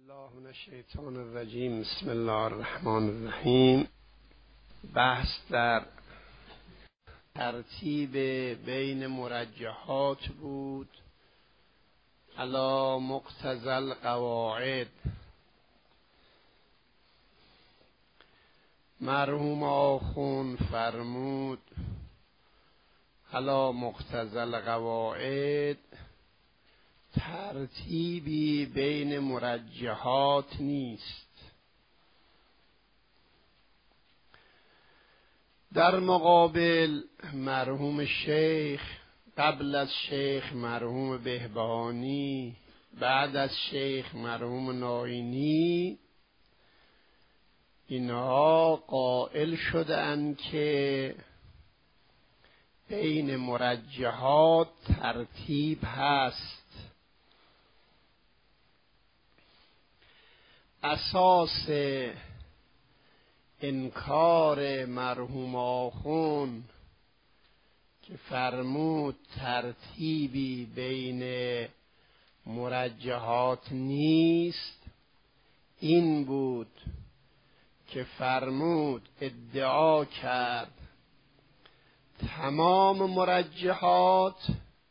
الله من الشیطان الرجیم. بسم الله الرحمن الرحیم. بحث در ترتیب بین مرجحات بود علی مقتضی القواعد. مرحوم آخوند فرمود علی مقتضی القواعد ترتیبی بین مرجحات نیست. در مقابل مرحوم شیخ، قبل از شیخ مرحوم بهبهانی، بعد از شیخ مرحوم ناینی، اینها قائل شدند که بین مرجحات ترتیب هست. اساس انکار مرحوم آخوند که فرمود ترتیبی بین مرجحات نیست این بود که فرمود، ادعا کرد تمام مرجحات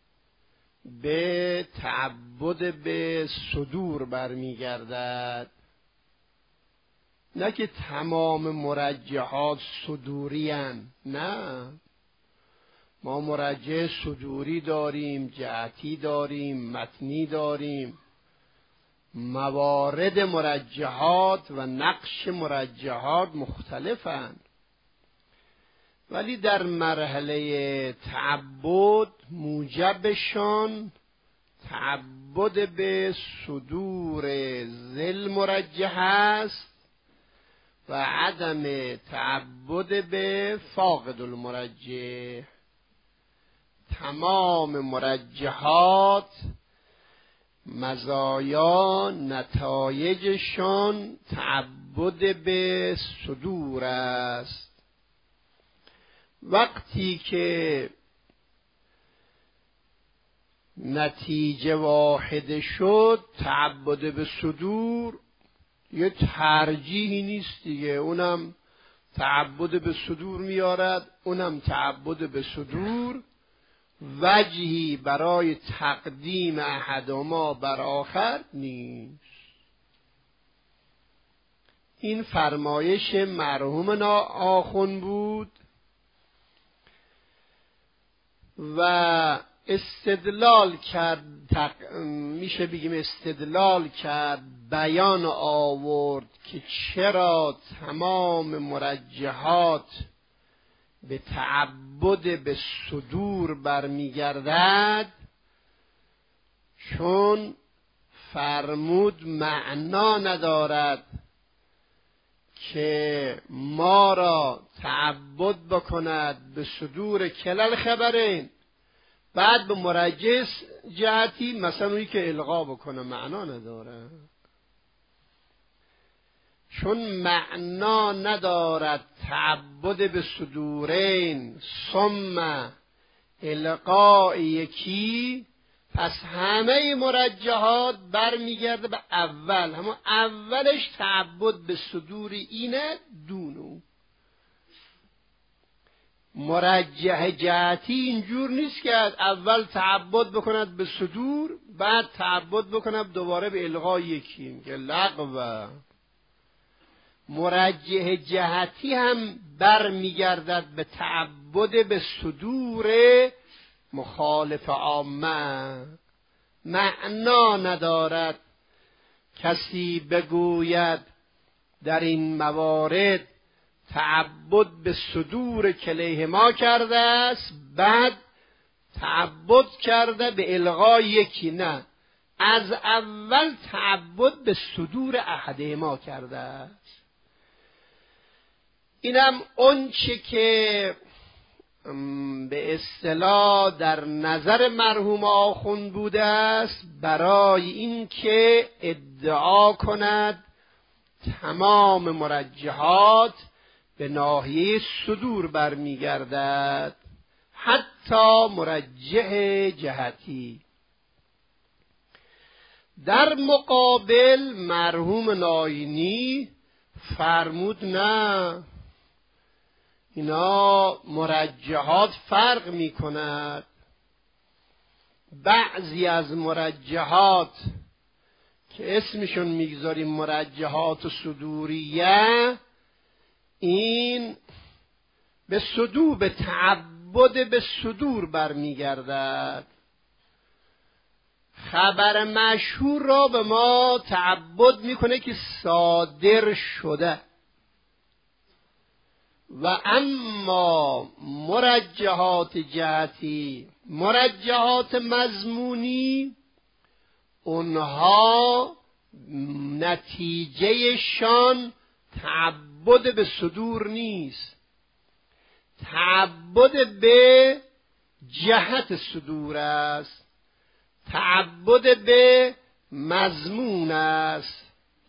به تعبد به صدور برمیگردد، نه که تمام مرجحات صدوری هستند. نه، ما مرجح صدوری داریم، جهتی داریم، متنی داریم. موارد مرجحات و نقش مرجحات مختلفند، ولی در مرحله تعبد موجبشان تعبد به صدور ذل مرجح است و عدم تعبد به فاقد المرجح. تمام مرجحات مزایا نتایجشان تعبد به صدور است. وقتی که نتیجه واحد شد، تعبد به صدور یه ترجیحی نیست دیگه، اونم تعبد به صدور میارد، اونم تعبد به صدور، وجهی برای تقدیم احدهما بر آخر نیست. این فرمایش مرحوم آخوند بود و استدلال کرد، میشه بگیم استدلال کرد، بیان آورد که چرا تمام مرجحات به تعبد به صدور برمیگردد. چون فرمود معنا ندارد که ما را تعبد بکند به صدور کلل خبرین، بعد به مرجح جهتی مثلا اونی که الغا بکنه، معنا نداره. چون معنا ندارد تعبد به صدورین ثم الغاء یکی، پس همه مرجحات برمیگرده به اول، همون اولش تعبد به صدور اینه دونو. مرجح جهتی اینجور نیست که اول تعبد بکند به صدور بعد تعبد بکند دوباره به الغای یکی، که لغوه. مرجح جهتی هم برمیگردد به تعبد به صدور مخالف عامه. معنا ندارد کسی بگوید در این موارد تعبد به صدور کلیهما کرده است، بعد تعبد کرده به الغای یکی. نه، از اول تعبد به صدور احدهما کرده است. اینم اون چه که به اصطلاح در نظر مرحوم آخوند بوده است، برای این که ادعا کند تمام مرجحات به ناحیه صدور برمیگردد، حتی مرجح جهتی. در مقابل مرحوم ناینی فرمود نه، اینا مرجحات فرق می کند. بعضی از مرجحات که اسمشون میگذاریم مرجحات صدوریه، این به صدور، به تعبد به صدور برمیگردد. خبر مشهور را به ما تعبد میکنه که صادر شده، و اما مرجحات جهتی، مرجحات مضمونی، اونها نتیجهشان تعبد به صدور نیست، تعبد به جهت صدور است، تعبد به مضمون است.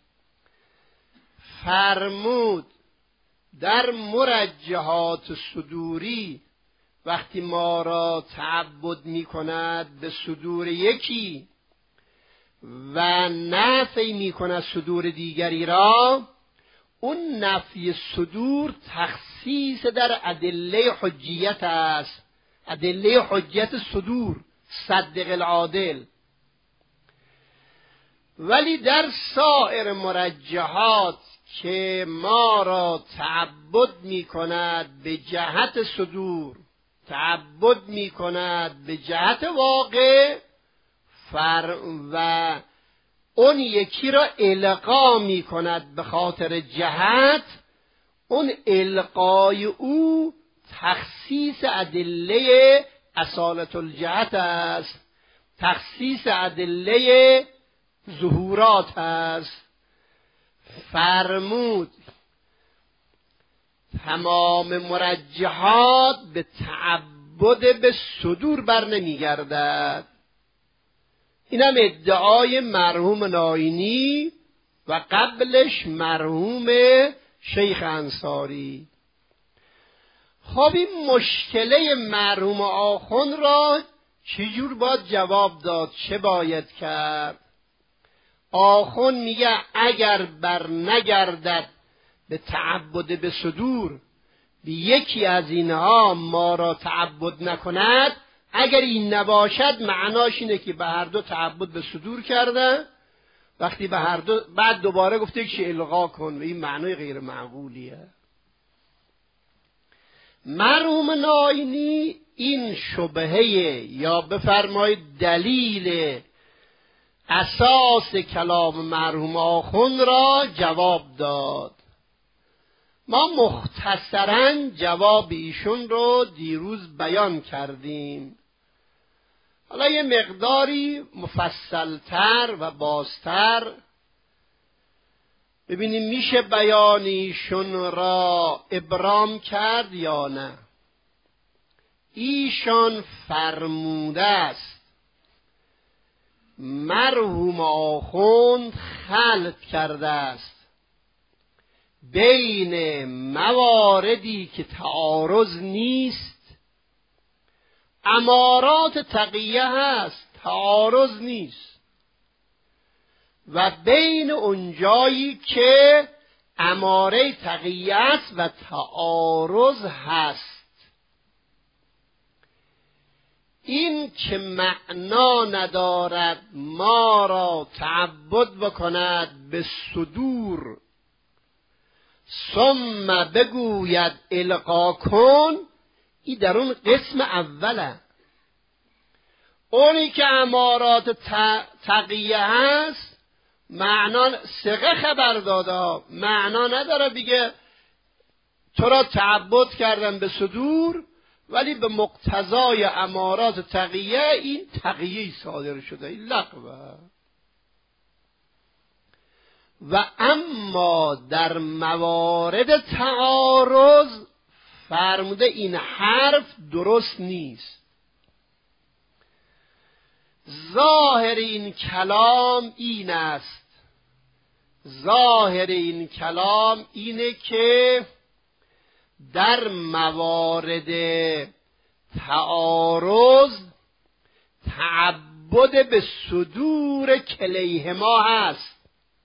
فرمود در مرجحات صدوری وقتی ما را تعبد می کند به صدور یکی و نفی می کند صدور دیگری را، اون نفی صدور تخصیص در ادله حجیت است، ادله حجیت صدور، صدق العادل. ولی در سایر مرجحات که ما را تعبد می کند به جهت صدور، تعبد می کند به جهت واقع، و اون یکی را القا می کند به خاطر جهت، اون القای او تخصیص ادله اصالت الجهت است، تخصیص ادله ظهورات است. فرمود تمام مرجحات به تعبد به صدور بر نمیگردد. اینم ادعای مرحوم ناینی و قبلش مرحوم شیخ انصاری. خب این مشکله مرحوم آخوند را چجور باید جواب داد؟ چه باید کرد؟ آخوند میگه اگر بر نگردد به تعبد به صدور، به یکی از اینها ما را تعبد نکند، اگر این نباشد معناش اینه که به هر دو تعبد به صدور کرده، وقتی به هر دو بعد دوباره گفته که الغا کن، و این معنای غیر معقولیه. مرحوم ناینی این شبهه یا بفرمایید دلیل اساس کلام مرحوم آخوند را جواب داد. ما مختصراً جواب ایشون رو دیروز بیان کردیم. حالا یه مقداری مفصلتر و بازتر ببینیم میشه بیان ایشون را ابرام کرد یا نه. ایشان فرموده است مرحوم آخوند خلط کرده است بین مواردی که تعارض نیست، امارات تقیه هست، تعارض نیست، و بین اونجایی که اماره تقیه است و تعارض هست. این که معنا ندارد ما را تعبد بکند به صدور ثم بگوید القا کن، این در اون قسم اوله. اونی که امارات تقیه هست معنا ثقه خبر داده، معنا نداره بگه تو را تعبد کردن به صدور، ولی به مقتضای امارات تقیه این تقیه صادر شده، این لغوه. و اما در موارد تعارض فرموده این حرف درست نیست. ظاهر این کلام این است، ظاهر این کلام اینه که در موارد تعارض تعبد به صدور کلیهما هست،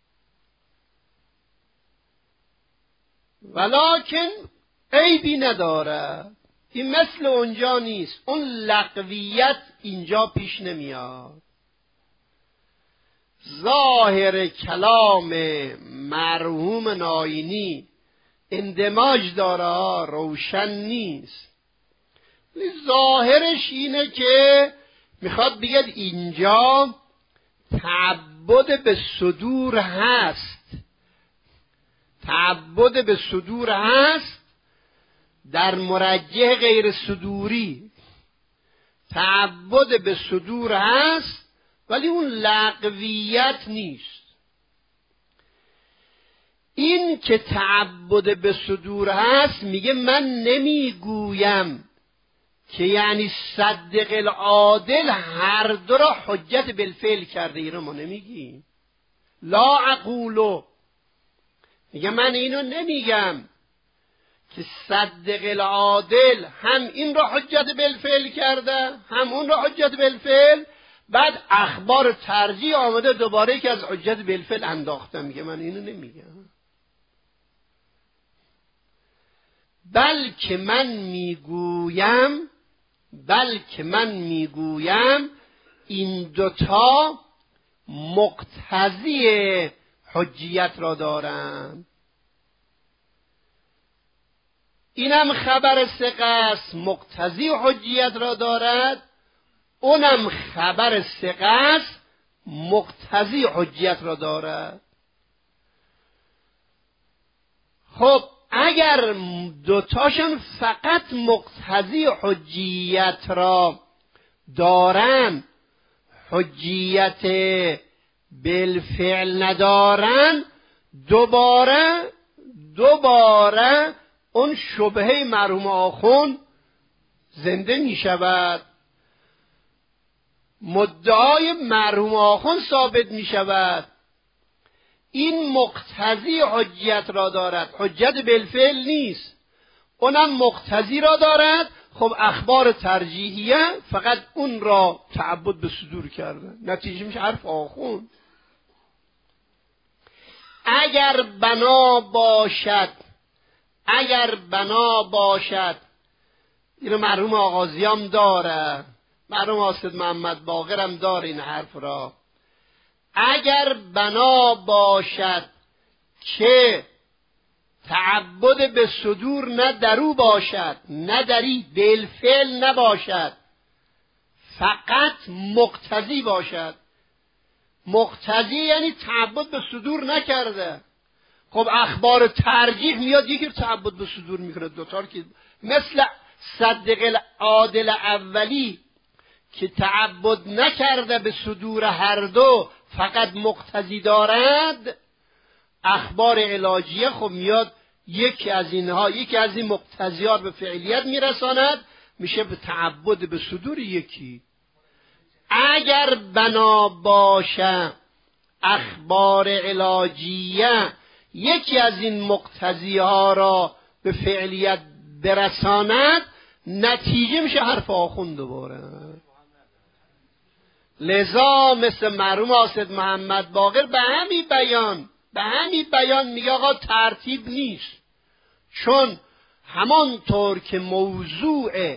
ولکن عیبی نداره. این مثل اونجا نیست، اون لغویت اینجا پیش نمیاد. ظاهر کلام مرحوم ناینی اندماج داره، روشن نیست. ظاهرش اینه که میخواد بگید اینجا تعبد به صدور هست، تعبد به صدور هست در مرجح غیر صدوری، تعبد به صدور هست ولی اون لغویت نیست. این که تعبد به صدور هست میگه من نمیگویم که یعنی صدق العادل هر دو را حجت بالفعل کرده، اینو ما نمیگیم. لا اقولو، میگه من اینو نمیگم که صدق العادل هم این را حجت بالفعل کرده هم اون را حجت بالفعل، بعد اخبار ترجیح آمده دوباره که از حجت بالفعل انداخته. میگه من اینو نمیگم، بلکه من میگویم این دوتا مقتضی حجیت را دارند. اینم خبر ثقه است مقتضی حجیت را دارد، اونم خبر ثقه است مقتضی حجیت را دارد. خب اگر دوتاشون فقط مقتضی حجیت را دارن، حجیت بالفعل ندارن، دوباره اون شبهه مرحوم آخوند زنده می شود، مدعای مرحوم آخوند ثابت می شود. این مقتضی حجیت را دارد، حجت بالفعل نیست، اونم مقتضی را دارد. خب اخبار ترجیحیه فقط اون را تعبد به صدور کرده، نتیجه میشه حرف آخوند. اگر بنا باشد اینو مرحوم آغازیام داره، مرحوم حاسد محمد باقرم داره این حرف را. اگر بنا باشد که تعبد به صدور نه درو باشد نه دری بالفعل نباشد، فقط مقتضی باشد، مقتضی یعنی تعبد به صدور نکرده. خب اخبار ترجیح میاد یکی رو تعبد به صدور میکنه، دوتار که مثل صدق العادل اولی که تعبد نکرده به صدور هر دو، فقط مقتضی دارد. اخبار علاجیه خب میاد یکی از این مقتضیات به فعلیت میرساند، میشه به تعبد به صدور یکی. اگر بنا باشه اخبار علاجیه یکی از این مقتضی ها را به فعلیت برساند، نتیجه میشه حرف آخوند دوباره. لذا مثل مرحوم حاسد محمد باقر به همین بیان میگه آقا ترتیب نیست، چون همانطور که موضوع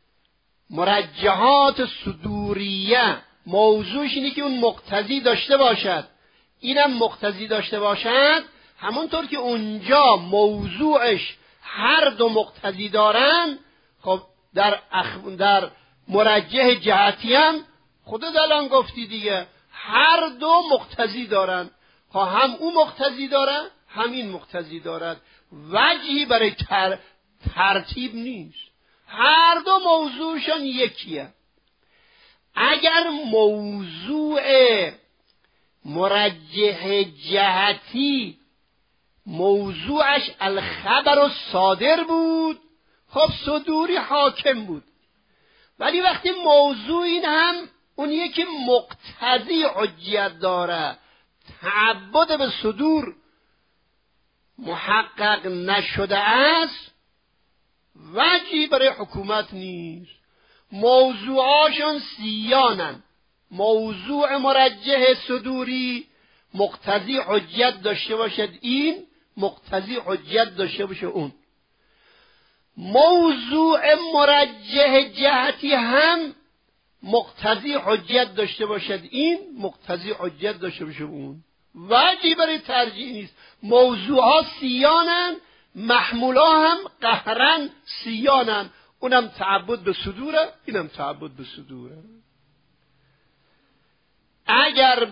مرجحات صدوریه موضوعش اینه که اون مقتضی داشته باشد، اینم مقتضی داشته باشد، همانطور که اونجا موضوعش هر دو مقتضی دارن، خب در مرجح جهتی هم خودت الان گفتی دیگه، هر دو مقتضی دارن. خب هم اون مقتضی دارن هم این مقتضی دارد، وجهی برای ترتیب نیست، هر دو موضوعشان یکیه. اگر موضوع مرجح جهتی موضوعش الخبر الصادر بود، خب صدوری حاکم بود. ولی وقتی موضوع این هم اونیه که مقتضی حجیت داره، تعبد به صدور محقق نشده است، وجهی برای حکومت نیست. موضوعاشون سیانن، موضوع مرجح صدوری مقتضی حجت داشته باشد، این مقتضی حجت داشته باشه اون. موضوع مرجح جهتی هم مقتضی حجت داشته باشد، این مقتضی حجت داشته باشه اون. وجهی برای ترجیح نیست. موضوعها سیانن، محمولا هم قهرن سیانن. اونم تعبد به صدوره، اینم تعبد به صدوره. اگر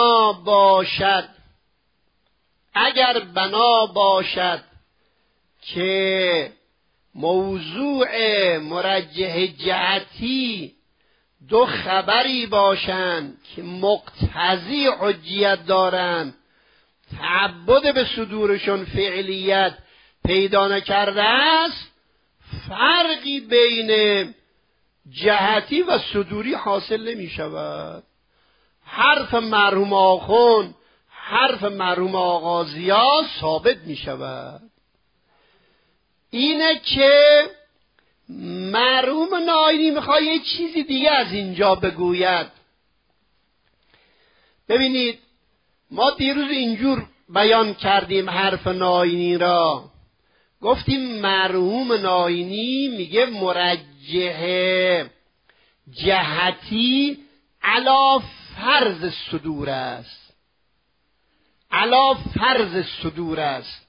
بنا باشد که موضوع مرجح جهتی دو خبری باشند که مقتضی حجیت دارند، تعبد به صدورشون فعلیت پیدا نکرده است، فرقی بین جهتی و صدوری حاصل نمی شود. حرف مرحوم آخوند، حرف مرحوم آقا ضیا ثابت می شود. اینه که مرحوم ناینی میخواد یه چیزی دیگه از اینجا بگوید. ببینید ما دیروز اینجور بیان کردیم حرف ناینی را، گفتیم مرحوم ناینی میگه مرجح جهتی علی فرض صدور است، علی فرض صدور است.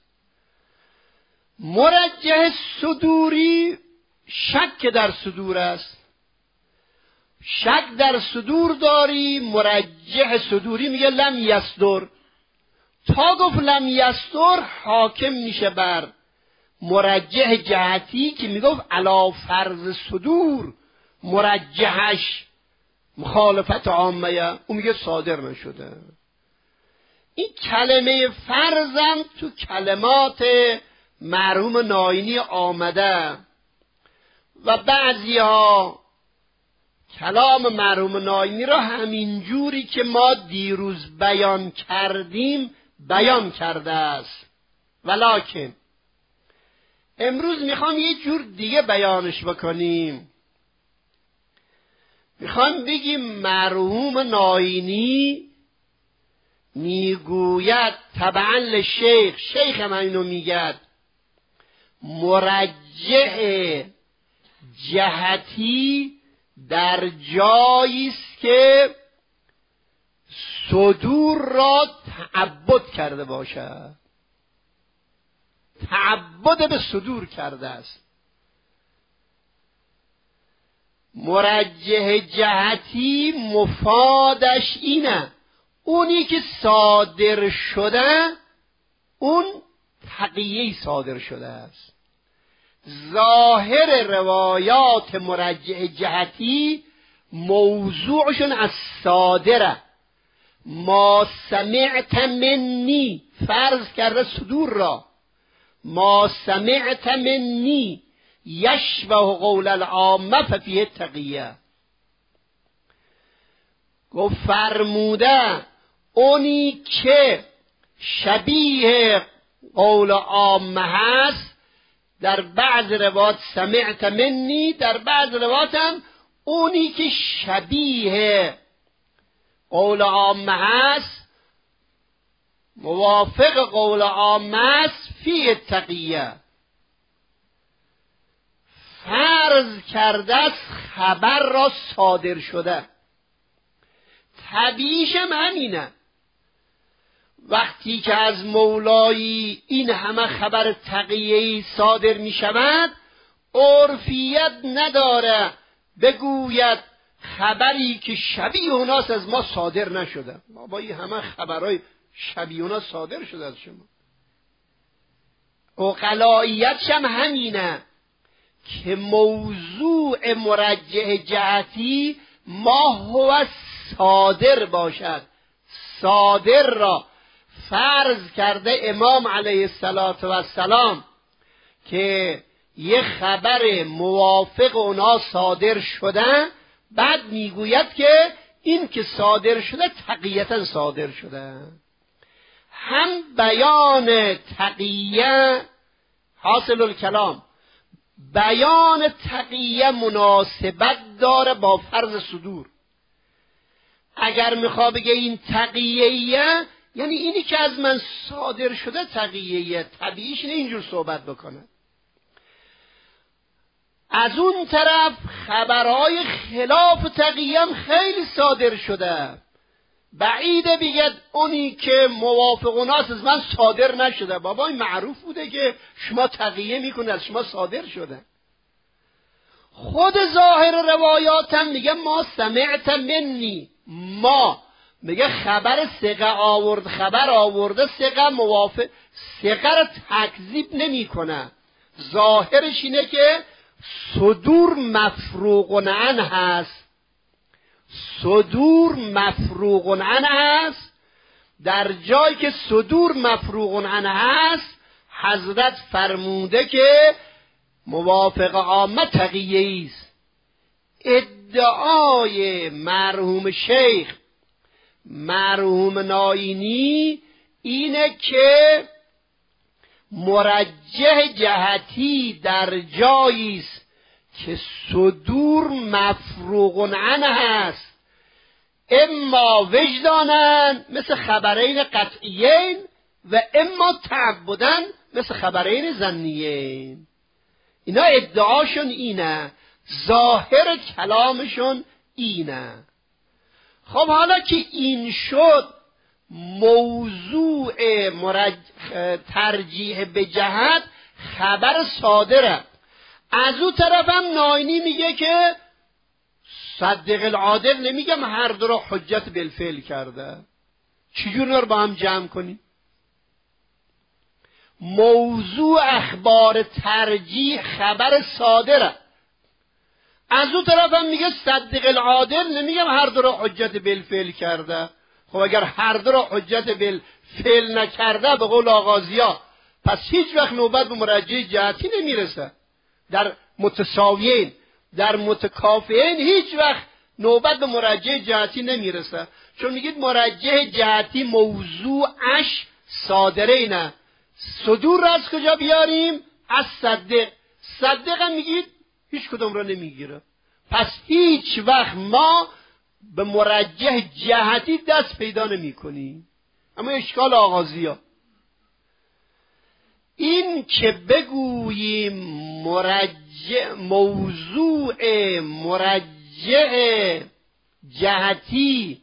مرجح صدوری شک در صدور است. شک در صدور داری، مرجح صدوری میگه لم یصدر. تا گفت لم یصدر حاکم میشه بر مرجح جهتی که میگفت علی فرض صدور، مرجحش مخالفت عامه، اون میگه صادر نشده. این کلمه فرضم تو کلمات مرحوم ناینی آمده و بعضی ها کلام مرحوم ناینی را همین جوری که ما دیروز بیان کردیم بیان کرده است. ولکن امروز میخوام یه جور دیگه بیانش بکنیم. میخوام بگیم مرحوم ناینی میگوید طبعا لشیخ، شیخ من اینو میگد، مرجح جهتی در جایی است که صدور را تعبد کرده باشد، تعبد به صدور کرده است. مرجح جهتی مفادش اینه اونی که صادر شده اون تقیه‌ای صادر شده است. ظاهر روایات مرجح جهتی موضوعشون از صادره. ما سمعت منی فرض کرده صدور را، ما سمعت منی یشبه قول العامه ففیه تقیه. گفت فرموده اونی که شبیه قول عامه هست، در بعض روایات سمعت منی، در بعض روایات هم اونی که شبیه قول عامه هست، موافق قول عامه هست، فی تقیه. فرض کرده است خبر را صادر شده. طبیعیش هم همینه. وقتی که از مولایی این همه خبر تقیه‌ای صادر می شود، عرفیت نداره بگوید خبری که شبیه اوناست از ما صادر نشده. ما با این همه خبرهای شبیه اونا صادر شده از شما. عقلاییتش هم همینه که موضوع مرجح جهتی ما هو صادر باشد. صادر را فرض کرده امام علیه السلام که یه خبر موافق اونا صادر شده، بعد میگوید که این که صادر شده تقییتا صادر شده. هم بیان تقیه حاصل الکلام، بیان تقیه مناسبت داره با فرض صدور. اگر میخوا بگه این تقییه، یعنی اینی که از من صادر شده تقییه، طبیعیش اینه اینجور صحبت بکنه. از اون طرف خبرهای خلاف تقیه هم خیلی صادر شده. بعیده بگه اونی که موافق اوناست از من صادر نشده. بابا این معروف بوده که شما تقیه میکنه، از شما صادر شده. خود ظاهر روایات هم میگه ما سمعت منی، ما میگه خبر ثقه آورد، خبر آورده ثقه موافق، ثقه رو تکذیب نمی کنه. ظاهرش اینه که صدور مفروغ عنه هست، صدور مفروغ عنه هست. در جایی که صدور مفروغ عنه هست حضرت فرموده که موافق عامه تقیه است. ادعای مرحوم شیخ مرحوم ناینی اینه که مرجح جهتی در جایی است که صدور مفروغ عنه هست، اما وجدانن مثل خبرین قطعیین و اما تعبدن مثل خبرین ظنیین. اینا ادعاشون اینه، ظاهر کلامشون اینه. خب حالا که این شد، موضوع ترجیح به جهت خبر صادره. از اون طرف هم ناینی میگه که صدق العادل، نمیگم هر دو را حجت بالفعل کرده. چجور رو با هم جمع کنیم؟ موضوع اخبار ترجیح خبر صادره. از اون طرف هم میگه صدق العادل، نمیگم هر دو را حجت بالفعل کرده. خب اگر هر دو را حجت بالفعل نکرده به قول آغازیا، پس هیچ وقت نوبت به مرجح جهتی نمیرسه. در متساویین، در متکافئین هیچ وقت نوبت به مرجح جهتی نمیرسه، چون میگید مرجح جهتی موضوعش صادره نه. صدور را از کجا بیاریم؟ از صدق. صدق هم میگید هیچ کدوم را نمیگیره. پس هیچ وقت ما به مرجح جهتی دست پیدا نمی کنیم. اما اشکال آغازی ها این که بگوییم موضوع مرجح جهتی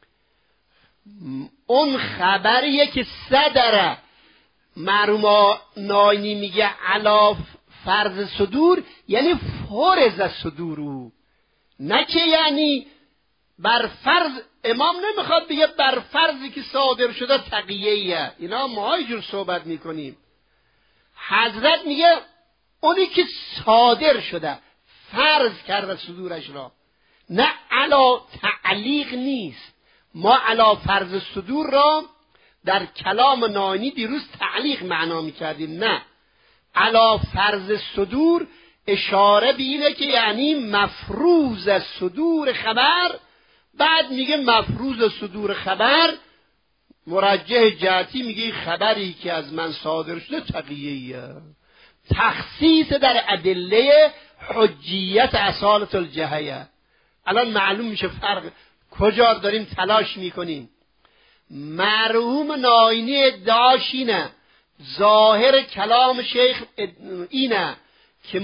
اون خبریه که صدره، مرحوم ناینی میگه علا فرض صدور، یعنی فرض صدورو، نه که یعنی بر فرض. امام نمیخواد بگه بر فرضی که صادر شده تقییه. اینا ما اینجور صحبت میکنیم. حضرت میگه اونی که صادر شده فرض کرده صدورش را، نه علا تعلیق نیست. ما علا فرض صدور را در کلام ناینی دیروز تعلیق معنا میکردیم، نه علا فرض صدور اشاره به اینه که یعنی مفروض صدور خبر. بعد میگه مفروض صدور خبر مرجح جهتی، میگه خبری که از من صادر شده تقییه. تخصیص در ادله حجیت اصالت الجهیه. الان معلوم میشه فرق کجا داریم تلاش میکنیم. مرحوم ناینی ادعاش اینه، ظاهر کلام شیخ اینه که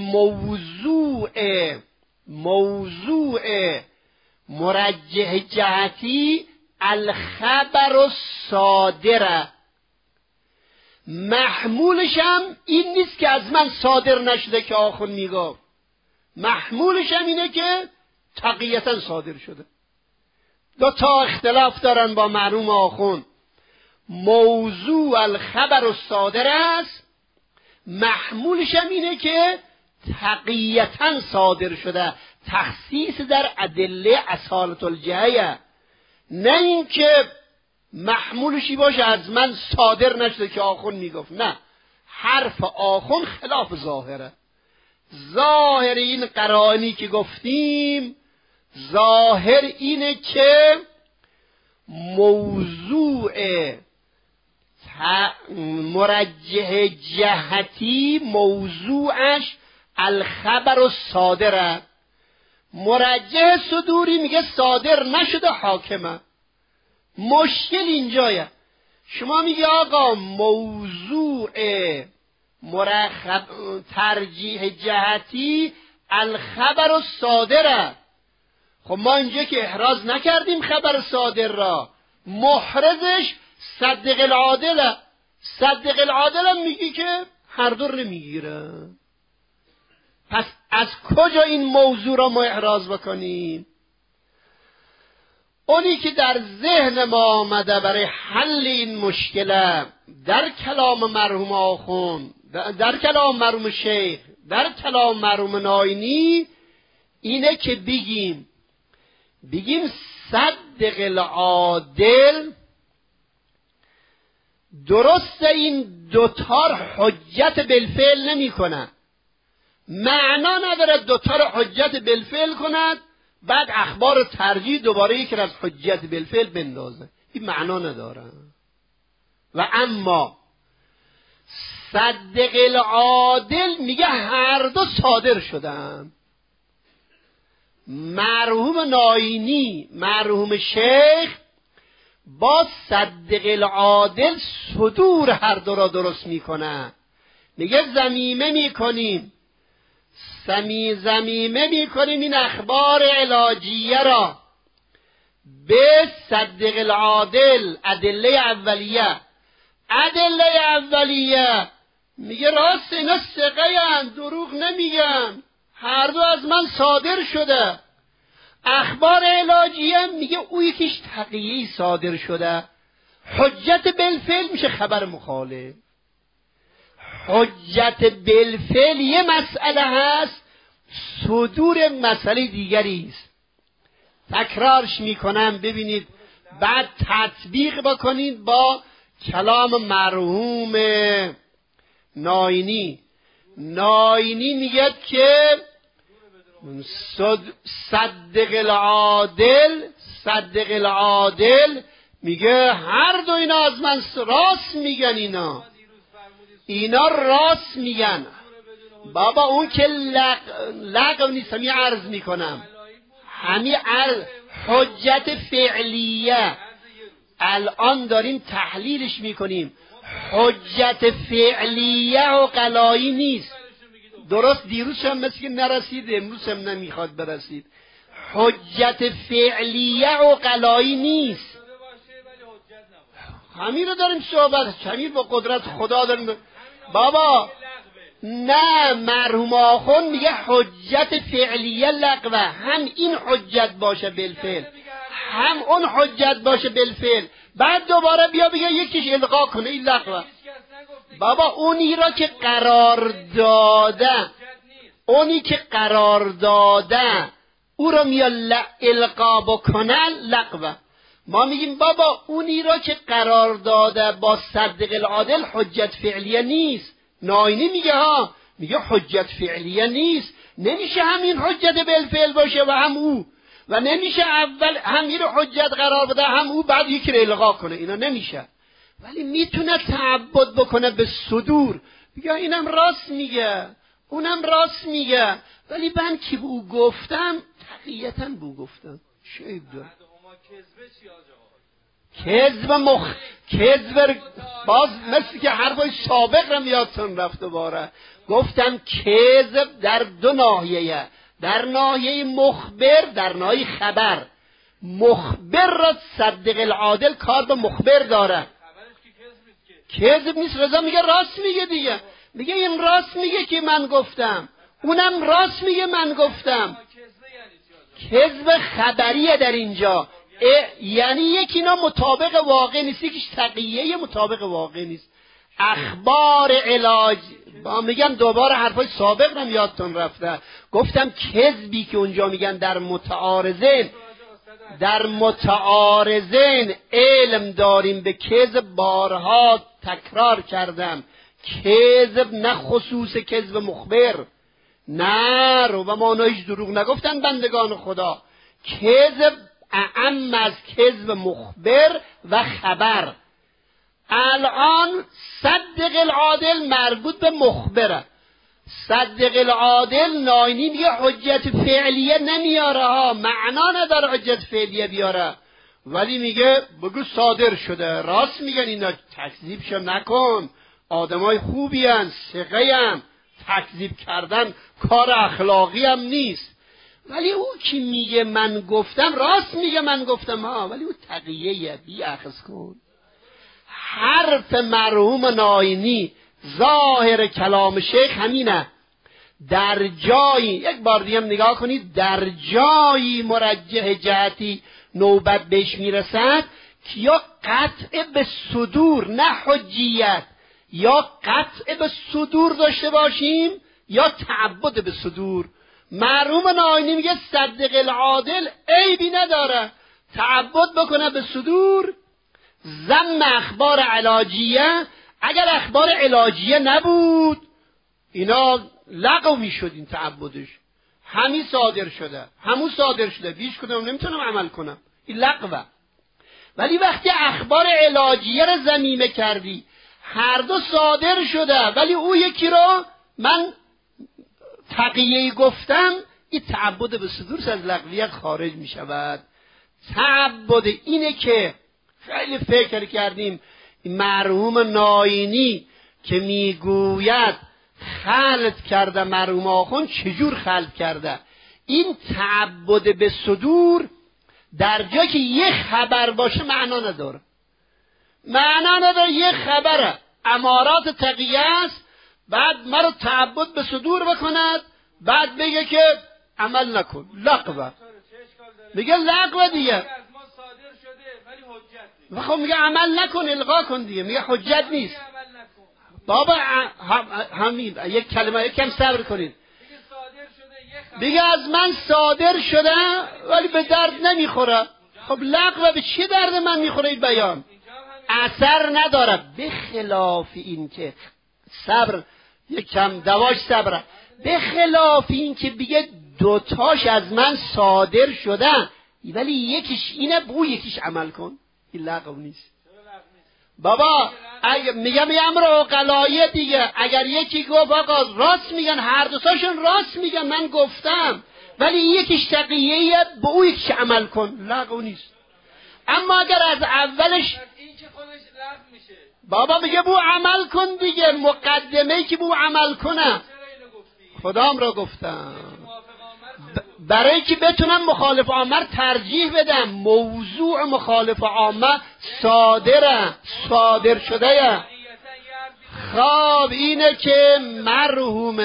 موضوع مرجح جهتی الخبر الصادره. محمولش هم این نیست که از من صادر نشده که آخون میگفت، محمولش هم اینه که تقییتا صادر شده. دو تا اختلاف دارن با مرحوم آخون. موضوع الخبر الصادره است، محمولش هم اینه که تقییتا صادر شده، تخصیص در ادله اصالت الجهیه، نه این که محمولشی باشه از من صادر نشده که آخون میگفت. نه، حرف آخون خلاف ظاهره. ظاهر این قرائنی که گفتیم، ظاهر اینه که موضوع مرجح جهتی موضوعش الخبر الصادره. مرجح صدوری میگه صادر نشده حاکمه. مشکل اینجایه. شما میگی آقا موضوع مرخب ترجیح جهتی الخبر و صادره. خب ما اینجا که احراز نکردیم خبر صادر را، محرزش صدق العادله. صدق العادل هم میگی که هر دو نمیگیره. پس از کجا این موضوع را ما احراز بکنیم؟ اونی که در ذهن ما آمده برای حل این مشکله در کلام مرحوم آخوند، در کلام مرحوم شیخ، در کلام مرحوم ناینی، اینه که بگیم صدق العادل درست این دوتار حجت بالفعل نمی کنه. معنا نداره دوتار حجت بالفعل کند بعد اخبار ترجیح دوباره یک از حجت بالفعل بندازه. این معنا نداره. و اما صدق العادل میگه هر دو صادر شدن. مرحوم ناینی، مرحوم شیخ با صدق العادل صدور هر دو را درست میکنه. میگه زمیمه میکنیم این اخبار علاجیه را به صدق العادل ادله اولیه میگه راست اینا ثقه اند، دروغ نمیگن، هر دو از من صادر شده. اخبار علاجیه میگه او یکیش تقیه‌ای صادر شده. حجت بالفعل میشه خبر مخالف. حجت بالفعل یه مسئله هست، صدور مسئله دیگری است. تکرارش میکنم ببینید، بعد تطبیق بکنید با کلام مرحوم ناینی میگه که صدق العادل میگه هر دو اینا از من راست میگن. اینا راست میگن. بابا اون که لغو نیست. همین عرض میکنم، همین حجت فعلیه الان داریم تحلیلش میکنیم. حجت فعلیه و قلایی نیست. درست دیروز هم مثل که نرسید، امروز هم نمیخواد برسید. حجت فعلیه و قلایی نیست. همین رو داریم صحبت، همین با قدرت خدا داریم. بابا نه، مرحوم آخوند میگه حجت فعلیه لغوه. هم این حجت باشه بالفعل، هم اون حجت باشه بالفعل، بعد دوباره بیا بگه یکیش الغا کنه، این لغوه. بابا اونی را که قرار داده او را میا القا بکنن لغوه. ما میگیم بابا اونی را که قرار داده با صدق العادل حجت فعلیه نیست. ناینی میگه حجت فعلیه نیست. نمیشه همین حجت بالفعل باشه و هم او، و نمیشه اول همین رو حجت قرار بده هم او بعد یکی رو الغا کنه. اینا نمیشه. ولی میتونه تعبد بکنه به صدور، بگه اینم راست میگه اونم راست میگه، ولی من که به او گفتم تقییتاً به او گفتم. شعیب دار کذب باز مثل که حرفای سابق رو یادتون رفت دوباره. گفتم کذب در دو ناحیه، در ناحیه مخبر، در ناحیه خبر. مخبر را صدق العادل کار به مخبر داره. کذب نیست. رضا میگه راست میگه دیگه، میگه این راست میگه که من گفتم، اونم راست میگه من گفتم. کذب خبریه در اینجا، یعنی یکینا مطابق واقع نیست، یکیش تقیه مطابق واقع نیست. اخبار علاج با میگم دوباره حرفای سابق رو یادتون رفته. گفتم کذبی که اونجا میگن در متعارضین علم داریم به کذب، بارها تکرار کردم. کذب نه خصوص کذب مخبر، نه رو و مانایش دروغ نگفتن بندگان خدا. کذب اعم از کذب مخبر و خبر. الان صدق العادل مربوط به مخبره. صدق العادل ناینی میگه حجت فعلیه نمیاره ها، معنا نداره حجت فعلیه بیاره، ولی میگه بگو صادر شده. راست میگن اینا، تکذیبشو نکن، آدمای خوبی هن، ثقه هم، تکذیب کردن کار اخلاقی هم نیست. ولی او که میگه من گفتم، راست میگه من گفتم ها، ولی او تقیه بی اخذ کن. حرف مرحوم ناینی ظاهر کلام شیخ همینه، در جایی، یک بار دیگه نگاه کنید، در جایی مرجح جهتی نوبت بهش میرسد که یا قطع به صدور، نه حجیت، یا قطع به صدور داشته باشیم یا تعبد به صدور. مرحوم ناینی میگه صدق العادل عیبی نداره تعبد بکنه به صدور. ضم اخبار علاجیه، اگر اخبار علاجیه نبود اینا لغو میشد، این تعبدش همین صادر شده، همون صادر شده، بیش کدوم نمیتونم عمل کنم، این لغوه. ولی وقتی اخبار علاجیه رو ضمیمه کردی، هر دو صادر شده ولی او یکی رو من تقیه گفتم، این تعبد به صدور از لغویت خارج می شود. تعبد اینه که خیلی فکر کردیم، مرحوم ناینی که میگوید خلط کرده مرحوم آخوند، چجور خلط کرده؟ این تعبد به صدور در جایی که یه خبر باشه معنا نداره، معنا نداره. یه خبره امارات تقیه است، بعد مرا تعبد به صدور بکند، بعد بگه که عمل نکن، لغوه. میگه لغوه دیگه، خب میگه عمل نکن، الغا کن دیگه، میگه حجت نیست. بابا همین یک کلمه، یکم صبر کنید. دیگه از من صادر شده ولی به درد نمیخوره. خب لغوه به چه درد من میخوره این بیان؟ اثر نداره. به خلاف این که صبر یکم دواش صبره، به خلاف این که بگه دوتاش از من صادر شدن ولی یکیش اینه بو یکیش عمل کن، این لغو نیست. بابا میگم امر عقلایه دیگه، اگر یکی گفت آقا راست میگن، هر دوتاشون راست میگن، من گفتم ولی یکیش تقیه به او یکیش عمل کن، لغو نیست. اما اگر از اولش این که خودش لغو میشه، بابا میگه بو عمل کن دیگه، مقدمه‌ای که بو عمل کنه. خدام را گفتم برای که بتونم مخالف عامه ترجیح بدم. موضوع مخالف عامه صادر شده. خب اینه که مرحوم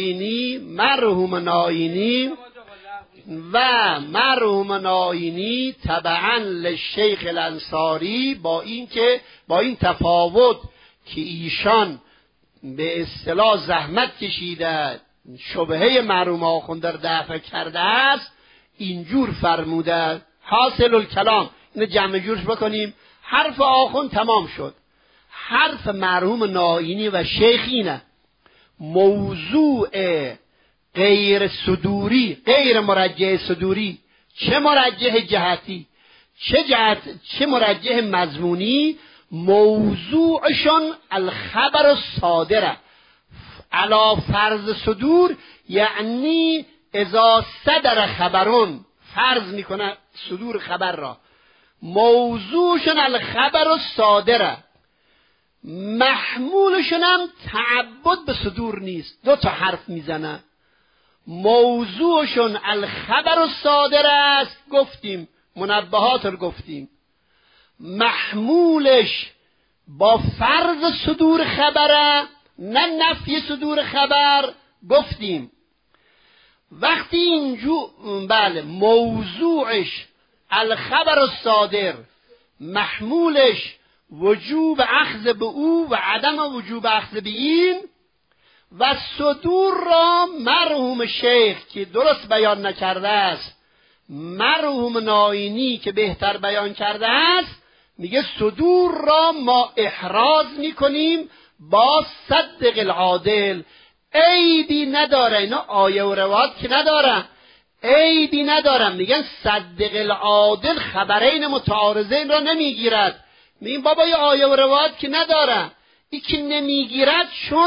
ناینی و مرحوم ناینی تبعا للشیخ الانصاری، با این تفاوت که ایشان به اصطلاح زحمت کشیده، شبهه مرحوم آخوند در دفع کرده است، اینجور فرموده. حاصل الکلام اینو جمع جورش بکنیم. حرف آخوند تمام شد. حرف مرحوم ناینی و شیخ اینه: موضوع غیر صدوری، غیر مرجح صدوری، چه مرجح جهتی چه مرجح مضمونی، موضوعشون الخبر الصادره علا فرض صدور، یعنی اذا صدر خبرون، فرض میکنه صدور خبر را، موضوعشون الخبر الصادره، محمولشون هم تعبد به صدور نیست. دو تا حرف میزنه. موضوعشون الخبر الصادره است، گفتیم منبهات رو گفتیم، محمولش با فرض صدور خبره نه نفی صدور خبر، گفتیم. وقتی اینجور موضوعش الخبر الصادر، محمولش وجوب اخذ به او و عدم وجوب اخذ به این، و صدور را مرحوم شیخ که درست بیان نکرده است، مرحوم ناینی که بهتر بیان کرده است، میگه صدور را ما احراز میکنیم با صدق العادل. عیبی نداره، اینا آیه و روایت که نداره، عیبی ندارم. میگن صدق العادل خبرین متعارضین را نمیگیرد. میگن بابا یه آیه و روایت که نداره، این که نمیگیرد چون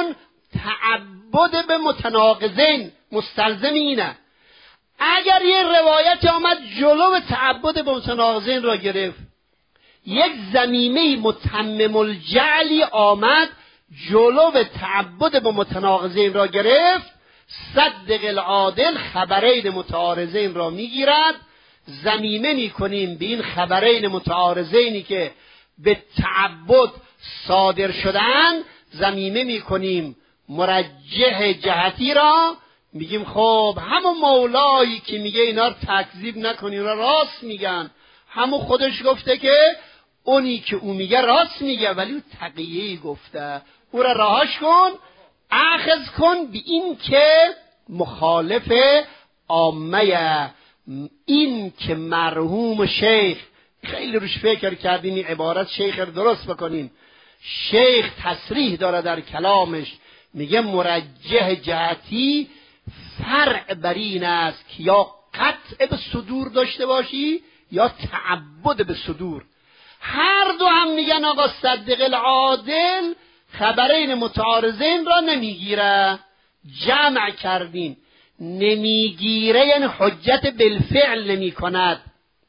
تعبد به متناقضین مستلزم اینه. اگر یه روایت آمد جلو تعبد به متناقضین را گرفت، یک ضمیمه متمم الجعلی آمد جلو تعبد به متناقضین را گرفت، صدق العادل خبرین متعارضین را میگیرد. ضمیمه میکنیم به این خبرین متعارضینی که به تعبد صادر شدن، ضمیمه میکنیم مرجح جهتی را، میگیم خب همون مولایی که میگه اینا رو تکذیب نکنی، اینا راست میگن، همون خودش گفته که اونی که او میگه راست میگه، ولی او تقیه‌ای گفته، او را رهاش کن، اخذ کن به این که مخالف عامه. این که مرحوم شیخ، خیلی روش فکر کردیم این عبارت شیخ رو درست بکنیم، شیخ تصریح داره در کلامش، میگه مرجح جهتی فرع بر این است که یا قطع به صدور داشته باشی یا تعبد به صدور. هر دو هم میگن آقا صدق العادل خبرین متعارضین را نمیگیره. جمع کردیم، نمیگیره یعنی حجت بالفعل نمی کند،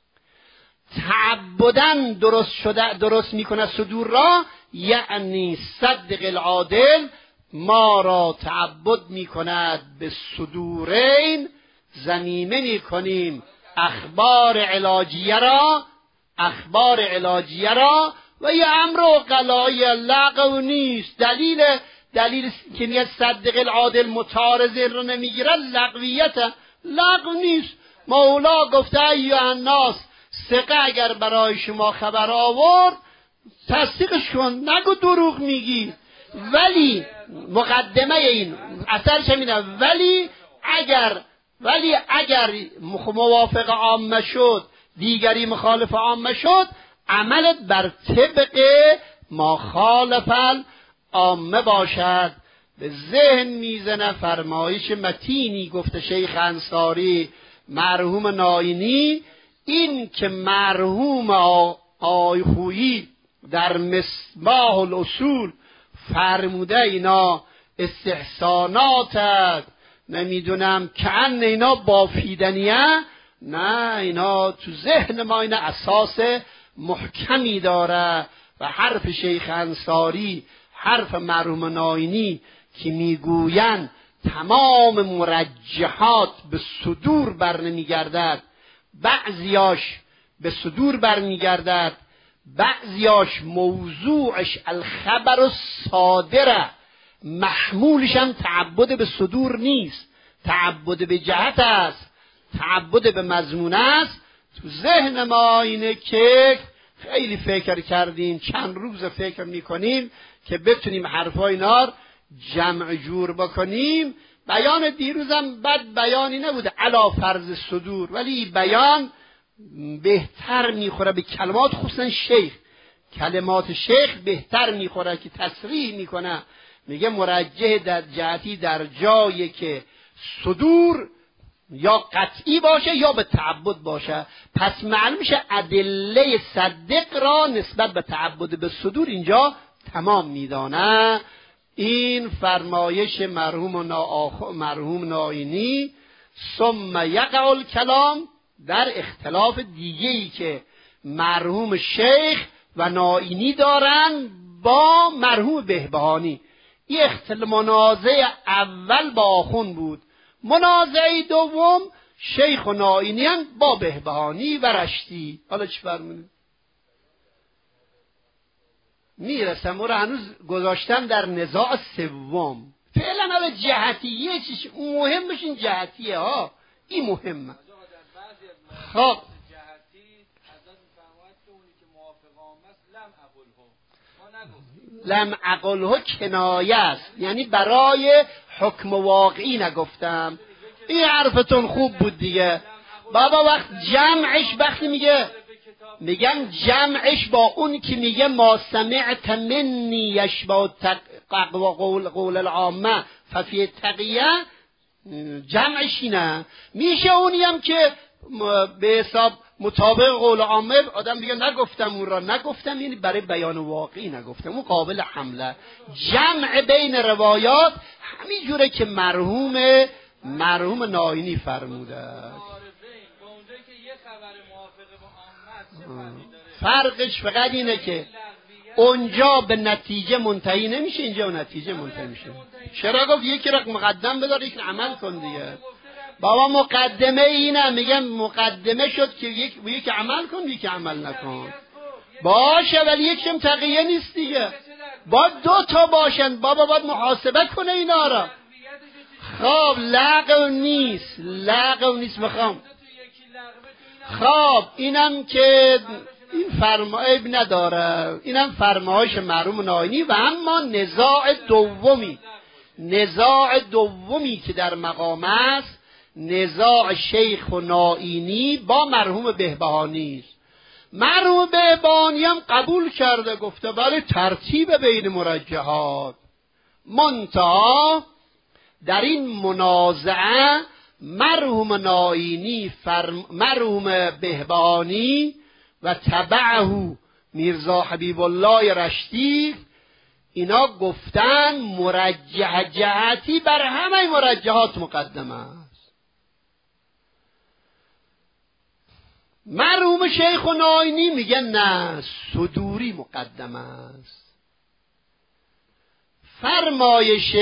تعبدن درست می کند صدور را، یعنی صدق العادل ما را تعبد می کند به صدورین. ضمیمه می کنیم اخبار علاجیه را و یه امر قلایی لغو نیست. دلیل که میگه صدق العادل متعارضین رو نمیگیره لغو نیست. مولا گفته ایها الناس ثقه اگر برای شما خبر آورد تصدیقش کن، نگو دروغ میگی. ولی مقدمه این اثرش اینه، ولی اگر موافق عامه شد، دیگری مخالف عامه شد، عملت بر طبق ما خالف عامه باشد. به ذهن میزنه فرمایش متینی گفته شیخ انصاری مرحوم ناینی، این که مرحوم آیخویی در مصباح الاصول فرموده اینا استحسانات، نمیدونم کأن اینا بافیدنیه، نه، اینا تو ذهن ما اینا اساس محکمی داره. و حرف شیخ انصاری، حرف مرحوم ناینی که میگویند تمام مرجحات به صدور بر نمیگردد، بعضیاش به صدور بر میگردد، بعضیاش موضوعش الخبر الصادره، محمولش هم تعبد به صدور نیست، تعبد به جهت است، تعبد به مضمون است. تو ذهن ما اینه که خیلی فکر کردیم، چند روز فکر میکنیم که بتونیم حرفای اینا رو جمع جور بکنیم. بیان دیروزم بد بیانی نبوده علا فرض صدور، ولی بیان بهتر میخوره به کلمات، خصوصا شیخ، کلمات شیخ بهتر میخوره که تصریح میکنه، میگه مرجح در جهتی در جایی که صدور یا قطعی باشه یا به تعبد باشه. پس معلوم میشه ادله صدق را نسبت به تعبد به صدور اینجا تمام میدانه. این فرمایش مرحوم ناینی. ثم یقع الکلام در اختلاف دیگه‌ای که مرحوم شیخ و ناینی دارن با مرحوم بهبهانی. این منازعه اول با آخون بود، منازعه دوم شیخ و ناینی با بهبهانی و رشتی. حالا چی فرمونید؟ میرسم او را هنوز گذاشتم در نزاع سوم. فعلا حالا جهتیه چیش مهمش این جهتیه ها، این مهمه. خب لم اقله کنایه است، یعنی برای حکم واقعی نگفتم. این حرفتون خوب بود دیگه بابا. وقت جمعش وقتی میگن جمعش با اون که میگه ما سمعت منی یشبه قول العامه ففی تقیه، جمعش اینه. میشه اونی هم که به حساب مطابق قول عامه آدم میگه نگفتم اون را، نگفتم یعنی برای بیان واقعی نگفتم، اون قابل حمله. جمع بین روایات همین جوره که مرحوم ناینی فرموده. فرقش فقط اینه که اونجا به نتیجه منتهی نمیشه، اینجا به نتیجه منتهی میشه. چرا گفت یکی را مقدم بدار یکی عمل کن دیگه؟ بابا مقدمه اینه، میگم مقدمه شد که یکی عمل کن یکی عمل نکن. باشه ولی یکم تقیه نیست دیگه، باید 2 تا باشن. بابا باید محاسبه کنه اینا را. خب لغو نیست بخوام. خب اینم که این فرمایب نداره، اینم فرمایش مرحوم ناینی. و اما نزاع دومی که در مقام است، نزاع شیخ و ناینی با مرحوم بهبهانی است. مرحوم بهبهانی هم قبول کرده، گفته بله ترتیب بین مرجحات. منتها در این منازعه مرحوم ناینی مرحوم بهبهانی و تبعه میرزا حبیب الله رشتی اینا گفتن مرجح جهتی بر همه مرجحات مقدمه است. مرحوم شیخ و ناینی میگن نه، صدوری مقدمه است. فرمایش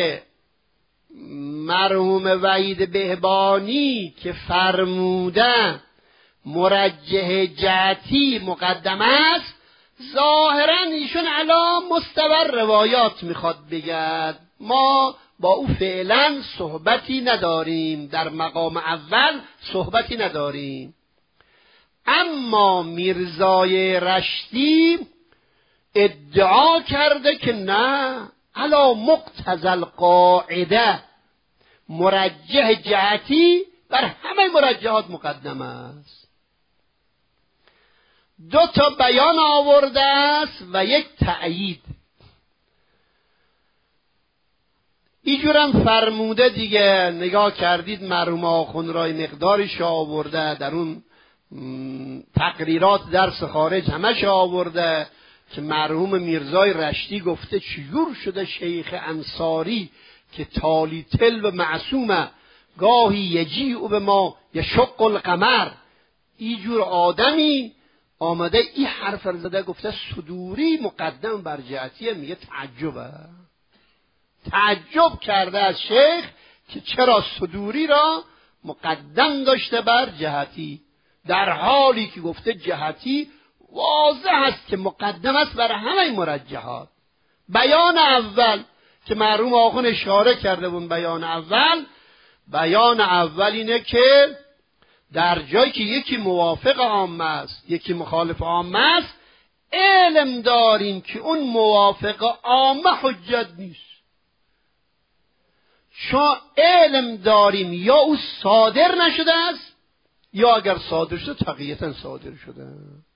مرحوم وحید بهبهانی که فرموده مرجح جهتی مقدمه است، ظاهرا ایشون علا مستوى روایات میخواد بگد. ما با او فعلا صحبتی نداریم، در مقام اول صحبتی نداریم. اما میرزای رشتی ادعا کرده که نه، علا مقتضی القاعده مرجح جهتی بر همه مرجحات مقدمه است. 2 تا بیان آورده است و 1 تأیید. اینجورم فرموده دیگه، نگاه کردید مرحوم آخوند را مقدارش آورده، در اون تقریرات درس خارج همش آورده که مرحوم میرزای رشتی گفته چجور شده شیخ انصاری که تالی تل و معصومه گاهی یجیع به ما یشق القمر، اینجور آدمی آمده این حرف رو زده، گفته صدوری مقدم بر جهتیه. میگه تعجب کرده از شیخ که چرا صدوری را مقدم داشته بر جهتی، در حالی که گفته جهتی واضح است که مقدم است بر همه مرجحات. بیان اول که مرحوم آخوند اشاره کرده بود، بیان اول اینه که در جایی که یکی موافق عامه است یکی مخالف عامه است، علم داریم که اون موافق عامه حجت نیست. چون علم داریم یا او صادر نشده است یا اگر صادر شده تقییتا صادر شده.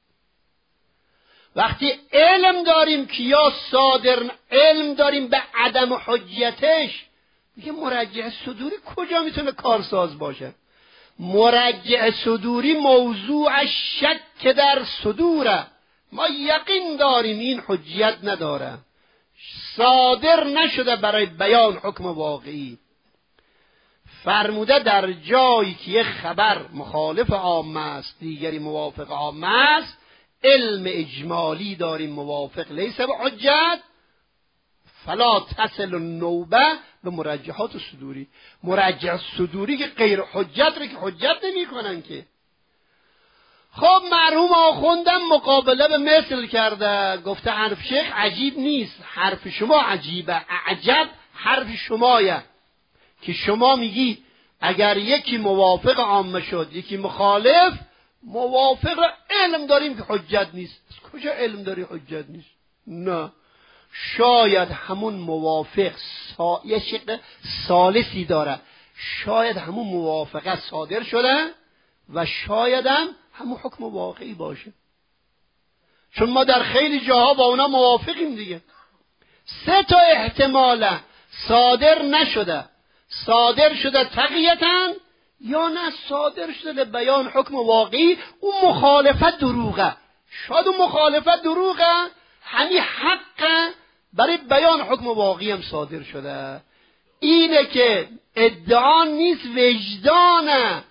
وقتی علم داریم که یا صادر، علم داریم به عدم حجتش، میگه مرجح صدوری کجا میتونه کارساز باشه؟ مرجح صدوری موضوع شک در صدوره، ما یقین داریم این حجیت نداره، صادر نشده برای بیان حکم واقعی. فرموده در جایی که یک خبر مخالف عامه است دیگری موافق عامه است، علم اجمالی داریم موافق لیس به حجت، فلا تصل النوبه به مرجحات صدوری. مرجح صدوری که غیر حجت رو که حجت نمی کنن که. خب مرحوم آخوندم مقابله به مثل کرده، گفته حرف شیخ عجیب نیست، حرف شما عجیبه، اعجب حرف شمایه که شما میگی اگر یکی موافق عامه شد یکی مخالف، موافق را علم داریم که حجت نیست. از کجا علم داری حجت نیست؟ نه، شاید همون موافق یه شق ثالثی داره، شاید همون موافقت صادر شده و شاید هم همون حکم واقعی باشه، چون ما در خیلی جاها با اونا موافقیم دیگه. 3 تا احتماله صادر نشده، صادر شده تقییتاً، یا نه صادر شده بیان حکم واقعی، اون مخالفت دروغه. شاید اون مخالفت دروغه، همین حق برای بیان حکم واقعی هم صادر شده. اینه که ادعا نیست، وجدانه.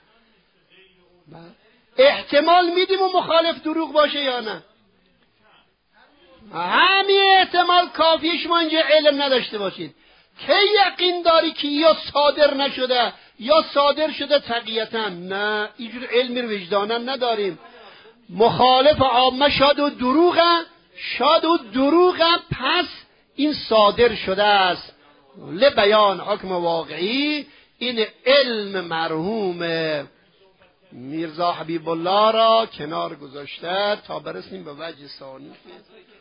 احتمال میدیم اون مخالف دروغ باشه یا نه؟ همین احتمال کافیه. شما اینجا علم نداشته باشید که یقین داری که یا صادر نشده یا صادر شده تقییتا. نه، اینجور علمی رو وجدانا نداریم. مخالف عامه شاید و دروغه، پس این صادر شده است لبیان حکم واقعی. این علم مرحوم میرزا حبیب الله را کنار گذاشته تا برسیم به وجه ثانی.